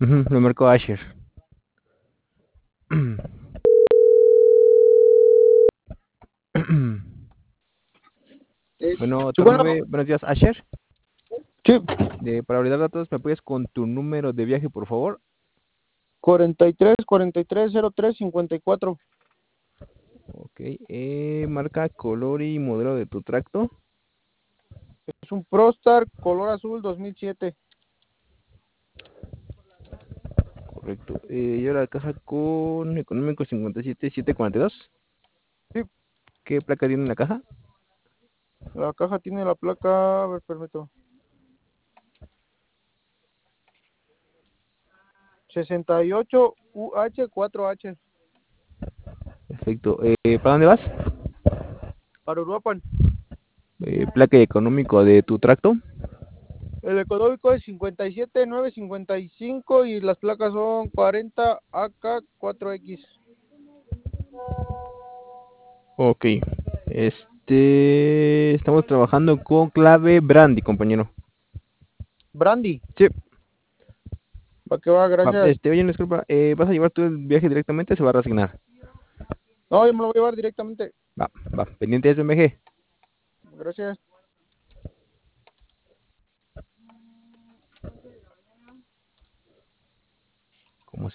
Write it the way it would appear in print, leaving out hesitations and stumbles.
Ujú, lo marcó Asher. Bueno, Sí, bueno, buenos días, Asher. sí, Para validar datos, ¿me apoyas con tu número de viaje, por favor? 43 03 03 54. Ok. Marca, color y modelo de tu tracto. Es un Prostar color azul 2007. Correcto. Yo la caja con económico 57742. Sí, ¿Qué placa tiene la caja? la caja tiene la placa, a ver, permito, 68 UH4H. Perfecto. ¿Para dónde vas? Para Uruapan. Placa y económico de tu tracto. El económico es 57955 y las placas son 40 AK4X. Ok. Estamos trabajando con clave Brandy, compañero. Brandy. Sí. Va que va, gracias. Oye, disculpa, ¿vas a llevar tú el viaje directamente o se va a resignar? No, yo me lo voy a llevar directamente. Va, pendiente de eso, MG. Gracias.